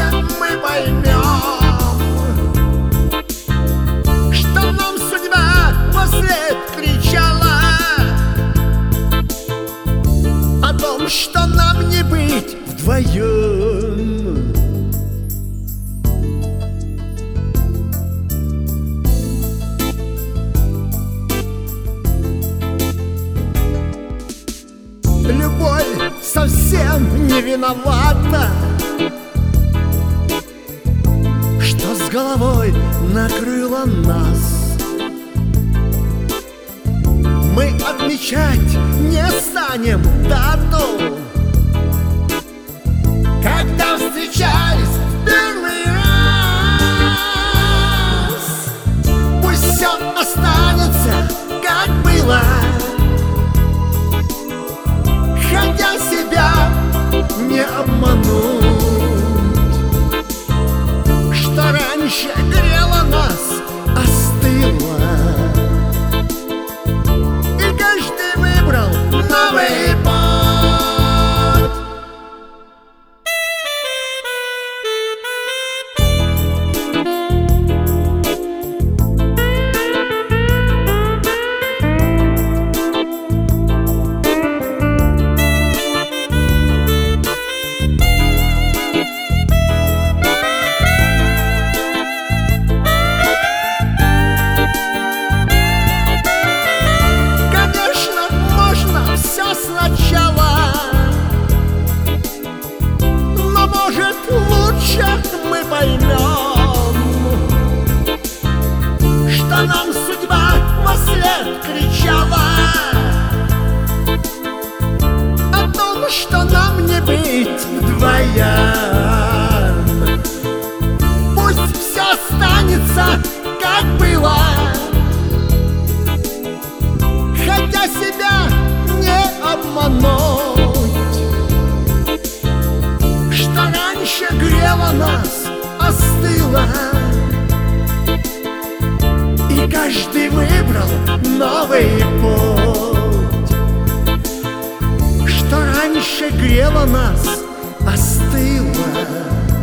мы поймем, что нам судьба вслед кричала о том, что нам не быть вдвоем. Любовь совсем не виновата, что с головой накрыла нас. Мы отмечать не станем дату, когда встречались в первый раз. Пусть все останется, как было, хотя себя не обмануть, что раньше грело нас, остыло, и каждый выбрал новый путь. Но может лучше мы поймем, что нам судьба вслед кричала о том, что нам не быть вдвоем. Пусть все останется, как было, хотя себя не обмануть, что раньше грело нас, остыло, и каждый выбрал новый путь. Что раньше грело нас, остыло,